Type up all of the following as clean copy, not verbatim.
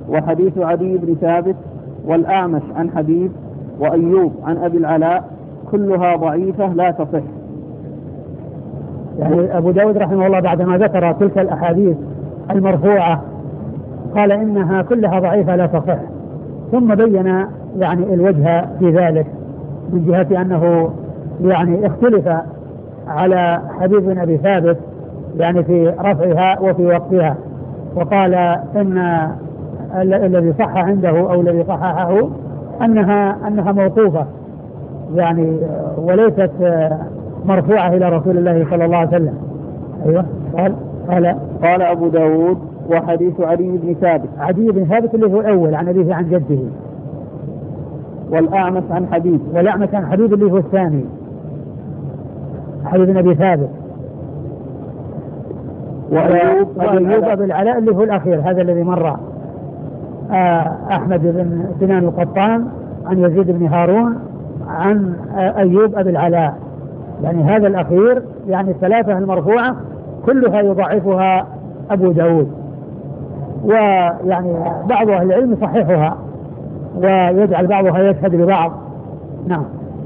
وحديث عدي بن ثابت والأعمش عن حبيب وأيوب عن أبي العلاء كلها ضعيفة لا تصح. يعني أبو داود رحمه الله بعدما ذكر تلك الأحاديث المرفوعة قال إنها كلها ضعيفة لا تصح، ثم بين يعني الوجه في ذلك من جهة أنه يعني اختلف على حبيب بن أبي ثابت يعني في رفعها وفي وقفها، وقال إن الذي صح عنده أو الذي صححه أنها موقوفة يعني وليست مرفوعة إلى رسول الله صلى الله عليه وسلم. أيوة. قال أبو داود وحديث عدي بن ثابت. عدي بن ثابت اللي هو الأول عن أبيه عن جده. والأعمش عن حبيب. والأعمش عن حبيب اللي هو الثاني حبيب بن أبي ثابت. وأيوب أبي العلاء اللي هو الأخير هذا الذي مر. أحمد بن سنان القطان عن يزيد بن هارون عن أيوب أبي العلاء، يعني هذا الأخير يعني الثلاثة المرفوعة كلها يضعفها أبو داود، ويعني بعض أهل العلم يصححها ويجعل بعضها يشهد ببعض. نعم.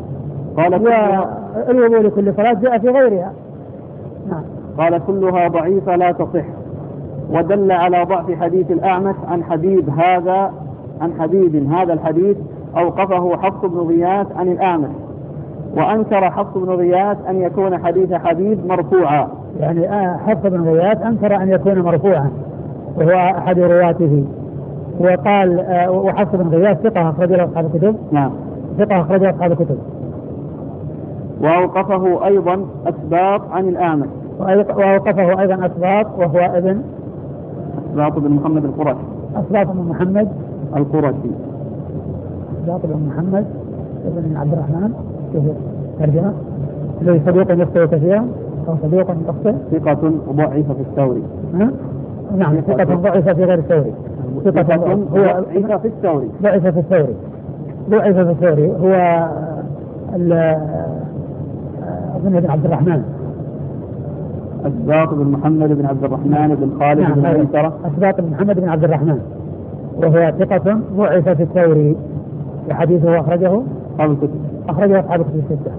والوضوء لكل صلاة جاء في غيرها. نعم. قال كلها ضعيفة لا تصح. ودل على ضعف حديث الأعمش عن حبيب هذا الحديث أوقفه حفص بن غياث عن الأعمش، وأنكر حفص بن غياث أن يكون حديث حبيب مرفوعا. يعني حفص بن غياث أنكر أن يكون مرفوعا وهو أحد رواته، وقال وحفص بن غياث ثقة أخرج له أصحاب الكتب. نعم. ثقة أخرج له أصحاب الكتب. وأوقفه أيضا أسباط عن الأعمش. وأوقفه أيضا أسباط وهو ابن أسباط بن محمد القرشي. أسباط بن محمد القرشي. أسباط بن محمد ابن عبد الرحمن كيف ترجمة؟ الذي صديق يخطئ كثيرا أو صديق يخطئ. ثقة ضعيف في الثوري. نعم ثقة ضعيف في غير الثوري. ثقة ضعيف في الثوري. ضعيف في الثوري. ضعيف في الثوري هو ابن عبد الرحمن. أسباط بن محمد بن عبد الرحمن بن خالد بن ميسرة. أسباط بن محمد بن عبد الرحمن وهو ثقة ضعيف في الثوري، وحديثه أخرجه أصحاب الكتب الستة.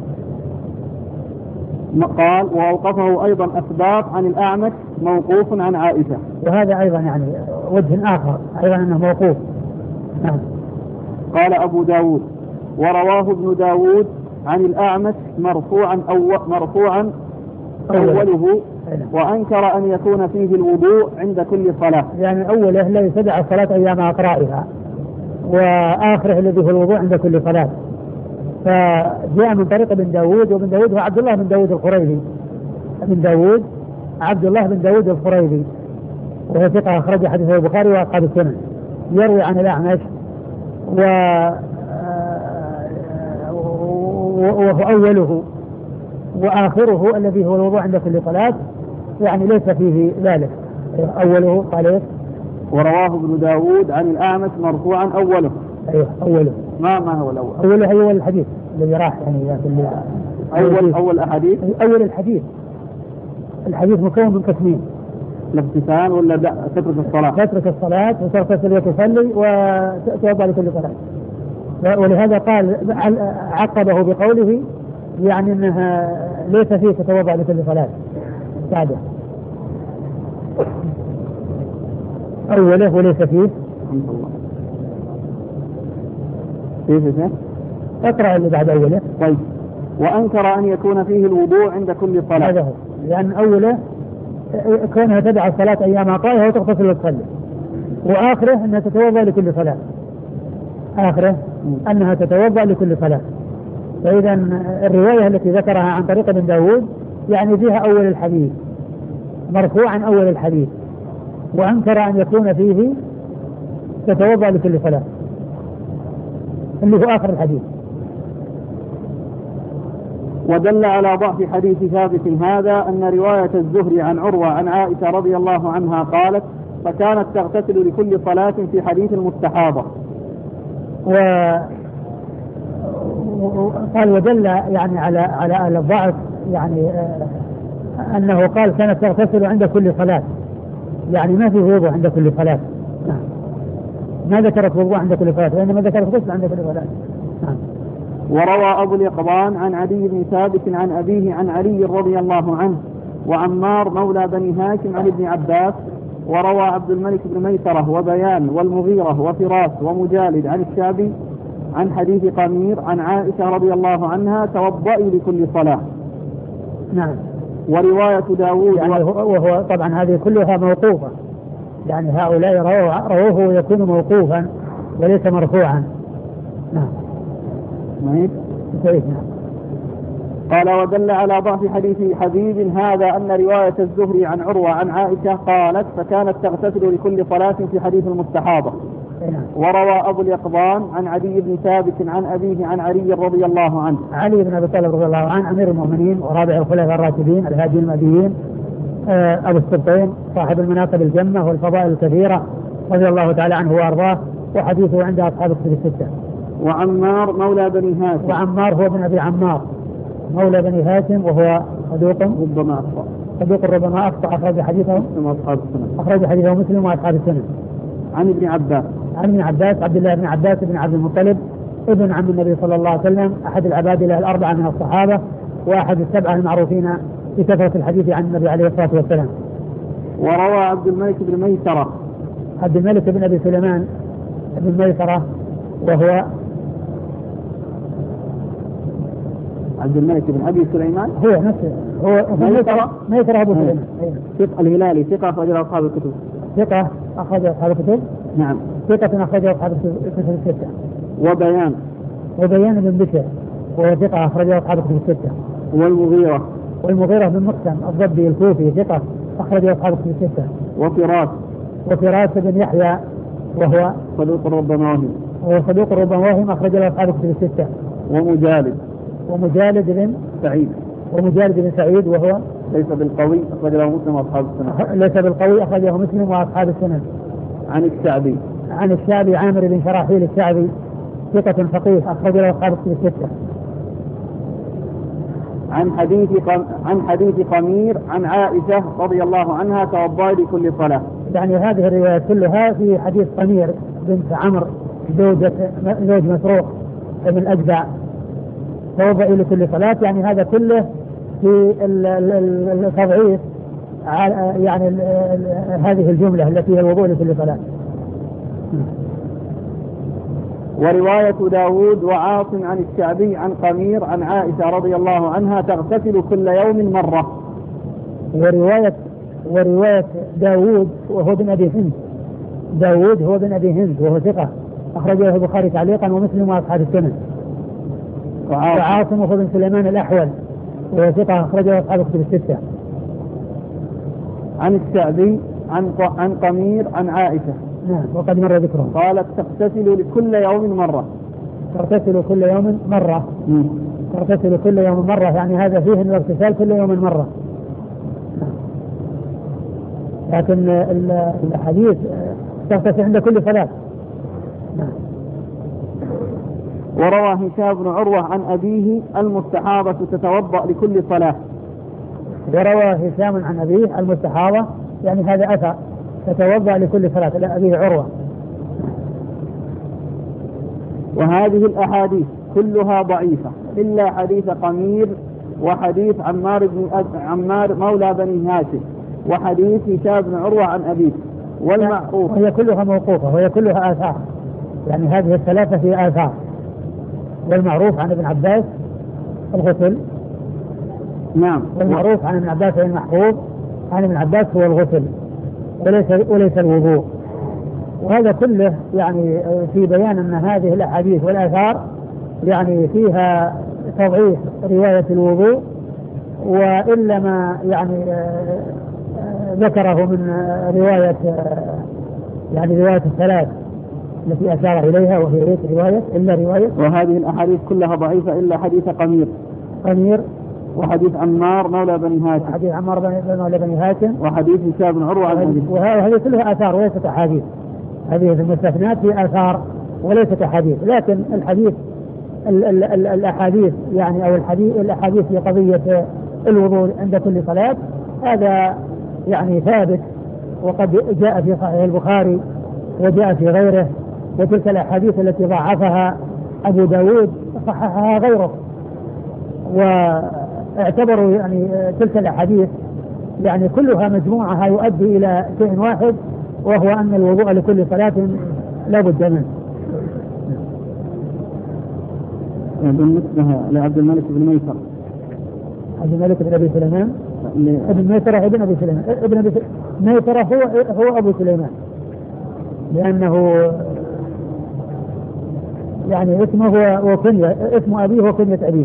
قال وأوقفه أيضا أسباط عن الأعمش موقوف عن عائشة، وهذا أيضا يعني وجه آخر أيضا أنه موقوف. نعم. قال أبو داود ورواه ابن داود عن الأعمش مرفوعا أوله وأنكر أن يكون فيه الوضوء عند كل صلاة. يعني أوله الذي تدع الصلاة أيام أقرائها، وآخره الذي هو الوضوء عند كل صلاة. فجاء من طريق ابن داود، وابن داود هو عبد الله بن داود الخريبي. عبد الله بن داود الخريبي وهو ثقة أخرج حديثه البخاري وأصحاب السنن، يروي عن الأعمش وهو أوله وآخره الذي هو الوضوء عند كل صلاة، يعني ليس فيه ذلك. أوله قال ورواه ابن داود عن الأعمش مرفوعا أوله. أيوه أوله. ما هو الأول؟ أوله هو الحديث الذي راح يعني أول أحاديث. أول الحديث مكون من قسمين: الاغتسال ولا تترك الصلاة؟ تترك الصلاة وتغتسل وتصلي وتوضأ لكل صلاة. ولهذا قال عقبه بقوله يعني أنها ليس فيه تتوضأ لكل صلاة بعده. أوله وليس فيه. كيف اقرأ اللي بعد أوله. طيب. وأنكر أن يكون فيه الوضوء عند كل صلاة. هذا هو، لأن أوله كونها تدع الصلاة أيام أقرائها وتغتسل وتصلي، وآخره أنها تتوضأ لكل صلاة. آخره أنها تتوضأ لكل صلاة. فإذا الرواية التي ذكرها عن طريق ابن داود يعني فيها أول الحديث مرفوعا أول الحديث، وأنكر أن يكون فيه تتوضأ لكل صلاة اللي هو آخر الحديث. ودل على ضعف حديث ثابت هذا أن رواية الزهري عن عروة عن عائشة رضي الله عنها قالت: فكانت تغتسل لكل صلاة في حديث المستحاضة. قال ودل يعني على الضعف يعني أنه قال كانت تغتسل عند كل صلاة، يعني ما في وضوء عند كل صلاة. ما ذكرت وضوء عند كل صلاة، وإنما ذكرت غسل عند كل صلاة. وروى أبو اليقظان عن عدي بن ثابت عن أبيه عن علي رضي الله عنه وعمار مولى بني هاشم عن ابن عباس. وروى عبد الملك بن ميسرة وبيان والمغيرة وفراس ومجالد عن الشعبي عن حديث قمير عن عائشة رضي الله عنها توضئي لكل صلاة. نعم. ورواية داود يعني وهو طبعا هذه كلها موقوفة، يعني هؤلاء رووه ويكون موقوفا وليس مرفوعا. نعم. نعم. قال ودل على ضعف حديث حبيب هذا أن رواية الزهري عن عروة عن عائشة قالت فكانت تغتسل لكل صلاة في حديث المستحاضة. وروى أبو اليقظان عن عدي بن ثابت عن أبيه عن علي رضي الله عنه. علي بن أبي طالب رضي الله عنه أمير المؤمنين ورابع الخلفاء الراشدين الهاديين المهديين، أبو السبطين صاحب المناقب الجمة والفضائل الكثيرة رضي الله تعالى عنه وأرضاه، وحديثه عند أصحاب الكتب الستة. وعمار مولى بني هاشم. وعمار هو ابن أبي عمار مولى بني هاشم وهو صدوق ربما أخطأ أخرج حديثه مسلم وأصحاب السنة. عن ابن عباس عبد الله بن عباس بن عبد المطلب ابن عم النبي صلى الله عليه وسلم، أحد العبادلة الأربعة من الصحابة وأحد السبعة المعروفين بكثرة الحديث عن النبي عليه الصلاة والسلام. وروى عبد الملك بن أبي سليمان بن ميسرة وهو عبد الملك بن أبي سليمان هو نفسه هو ميسرة أبو سليمان ثقة الهلالي ثقة أخرج أصحاب الكتب. ثقة أخرج أصحاب الكتب. نعم. ثقة أخرج أصحاب الكتب الستة. وبيان بن بشر وهو ثقة أخرج أصحاب الكتب الستة. والمغيرة بن مقسم الضبي الكوفي ثقة أخرج أصحاب الكتب الستة. وفراس بن يحيى وهو صدوق ربما وهم أخرج أصحاب الكتب الستة. ومجالد بن سعيد وهو ليس بالقوي أخرجه مسلم وأصحاب السنن. عن الشعبي عامر بن شراحيل الشعبي ثقة فقيه أخرجه أصحاب الكتب الستة. عن حديث قمير عن عائشة رضي الله عنها توضئي لكل صلاة. يعني هذه الروايات كلها في حديث قمير بنت عمرو زوج مسروق بن الأجدع توضئي لكل صلاة، يعني هذا كله في التضعيف يعني هذه الجملة التي هي الوضوء لكل صلاة. ورواية داود وعاصم عن الشعبي عن قمير عن عائشة رضي الله عنها تغتسل كل يوم مرة. ورواية داود وهو بن أبي هند وهو ثقة أخرجه البخاري تعليقا ومسلم وأصحاب السنن. وعاصم وهو بن سليمان الأحول وهو ثقة أخرجه أصحاب الكتب الستة. عن الشعبي عن قمير عن عائشة. نعم. وقد مر ذكره. قالت تغتسل لكل يوم مرة. تغتسل كل يوم مرة يعني هذا فيه أن الاغتسال كل يوم مرة. لكن الحديث تغتسل عند كل صلاة. وروى هشام بن عروة عن أبيه المستحاضة تتوضأ لكل صلاة. وروى هشام عن أبيه المستحاضة يعني هذا أثر تتوضأ لكل صلاة لأبيه عروة. وهذه الأحاديث كلها ضعيفة إلا حديث قمير وحديث عمار مولى بني هاشم وحديث هشام بن عروة عن أبيه. والمعروف وهي كلها موقوفة وهي كلها آثار، يعني هذه الثلاثة في آثار. والمعروف عن ابن عباس الغسل. نعم. والمعروف عن ابن عباس المحفوظ عن ابن عباس هو الغسل وليس الوضوء. وهذا كله يعني في بيان أن هذه الأحاديث والآثار يعني فيها تضعيف رواية الوضوء، وإلا ما يعني ذكره من رواية الثلاث التي أشار إليها وهي رواية. وهذه الأحاديث كلها ضعيفة إلا حديث قمير وحديث عمار مولى بني هاشم وحديث هشام بن عروة. وهذه كلها آثار وليست أحاديث. هذه المستثنات في آثار وليست أحاديث. لكن الأحاديث يعني أو الأحاديث في قضية الوضوء عند كل صلاة هذا يعني ثابت، وقد جاء في صحيح البخاري وجاء في غيره وتلك الأحاديث التي ضعفها أبو داود صححها غيره، واعتبروا يعني تلك الأحاديث يعني كلها مجموعها يؤدي إلى شيء واحد، وهو أن الوضوء لكل صلاة لا بد منه. بالنسبة لعبد الملك بن ميسر، عبد الملك بن أبي سليمان ابن ميسرة ابن أبي سليمان، ابن أبي ميسرة هو أبو سليمان، لأنه يعني اسمه وكنية، اسم أبيه وكنية أبيه.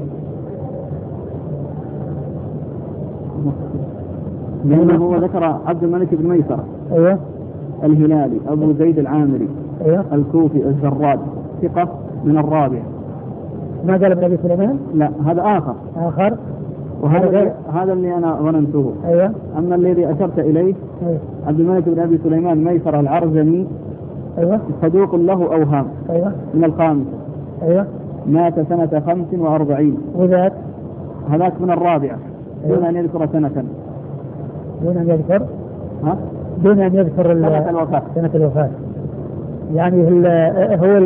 لأنه هو ذكر عبد الملك بن ميسرة. أيوه. الهلالي أبو زيد العامري. أيوه. الكوفي الزراد، ثقة من الرابع. ما قال ابن أبي سليمان؟ لا، هذا آخر. هذا اللي أنا ظننته. أيوه. أما الذي أشرت إليه أيوه. عبد الملك بن أبي سليمان ميسر العرزمي. أيوه. صدوق له أوهام. أيوه. من الخامسة. أيوه. مات سنة 45. وذاك هذاك من الرابعة. أيوه. دون أن يذكر سنة. دون أن يذكر سنة الوفاة. سنة الوفاة. يعني هو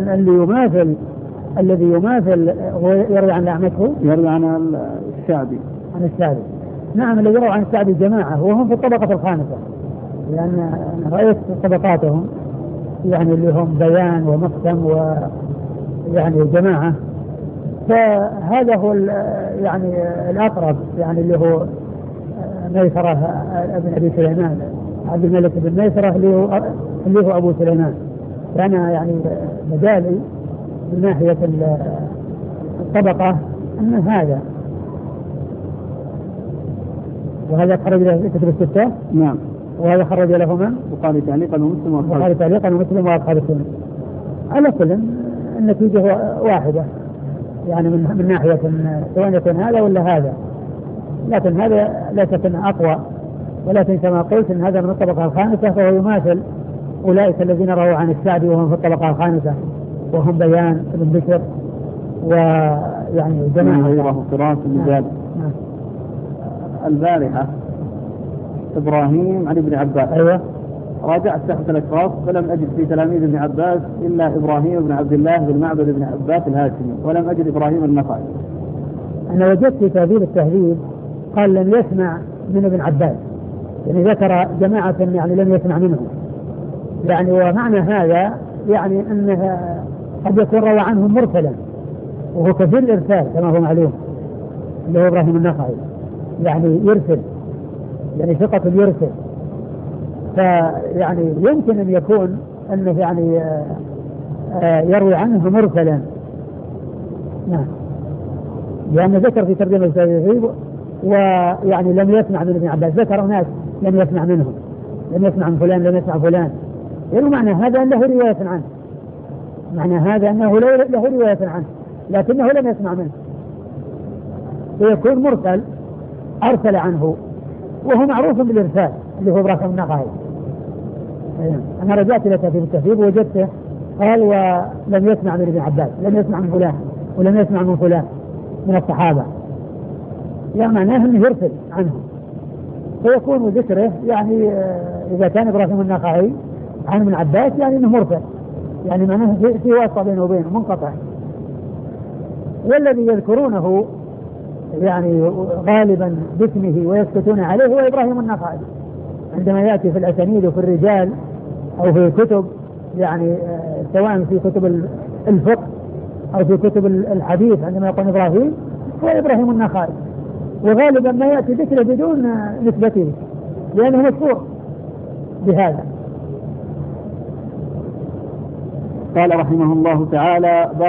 الذي يماثل هو يروي عن الأعمش، يروي عن الشعبي. نعم، الذي يروي عن الشعبي جماعة وهم في الطبقة الخامسة، لأن أنا رأيت طبقاتهم يعني اللي هم بيان ومقسم ويعني جماعة. فهذا هو يعني الأقرب، يعني اللي هو ميسرة ابن أبي سليمان، عبد الملك بن ميسرة اللي هو أبو سليمان. فأنا يعني مجالي من ناحية الطبقة أن هذا، وهذا خرج له كتب الستة. نعم. وهذا خرج له من؟ البخاري تعليقا ومسلم وأصحاب السنن. على كل النتيجة واحدة، يعني من ناحية سواء يكون هذا ولا هذا، لكن هذا لا تكن أقوى، ولكن كما قلت إن هذا من الطبقة الخامسة، فهو يماثل أولئك الذين رووا عن الشعبي وهم في الطبقة الخامسة، وهم بيان بن بشر ويعني جماعة غيره فراس المجال. البارحة إبراهيم عن ابن عباس. أيوة. راجعت تحت الأشراف فلم أجد في تلاميذ ابن عباس إلا إبراهيم بن عبد الله بن معبد بن عباس الهاشمي، ولم أجد إبراهيم النخعي. أنا وجدت في تهذيب التهذيب قال لم يسمع من ابن عباس، يعني ذكر جماعة يعني لم يسمع منهم، يعني ومعنى هذا يعني أنه قد يكون روى عنهم مرسلا، وهو كثير الإرسال كما هو معلوم، اللي هو إبراهيم النخعي يعني يرسل، يعني ثقة يرسل، فيعني يمكن أن يكون أنه يعني يروي عنه مرسلا. نعم، لأنه ذكر في ترجمة التهذيب ويعني لم يسمع من ابن عباس، ذكر ناس لم يسمع منهم، لم يسمع من فلان، لم يسمع فلان، يعني معنى هذا أنه رواية عنه، معنى هذا أنه له رواية عنه لكنه لم يسمع منه، فيكون مرسل أرسل عنه، وهو معروف بالإرسال اللي هو إبراهيم النخعي. أنا رجعت إلى تهذيب التهذيب وجدته قال ولم يسمع من ابن عباس، لم يسمع من فلان ولم يسمع من فلان من الصحابة، يعني معناه أنه يرسل عنه، فيكون ذكره يعني إذا كان إبراهيم النخعي عن ابن عباس يعني أنه مرسل، يعني معناه في واسطة بينه وبينه منقطع. والذي يذكرونه يعني غالبا باسمه ويسكتون عليه هو إبراهيم النخعي، عندما يأتي في الأسانيد وفي الرجال أو في كتب يعني سواء في كتب الفقه أو في كتب الحديث، عندما يقول إبراهيم هو إبراهيم النخعي، وغالبا ما يأتي ذكره بدون نسبته لأنه مشهور بهذا. قال رحمه الله تعالى: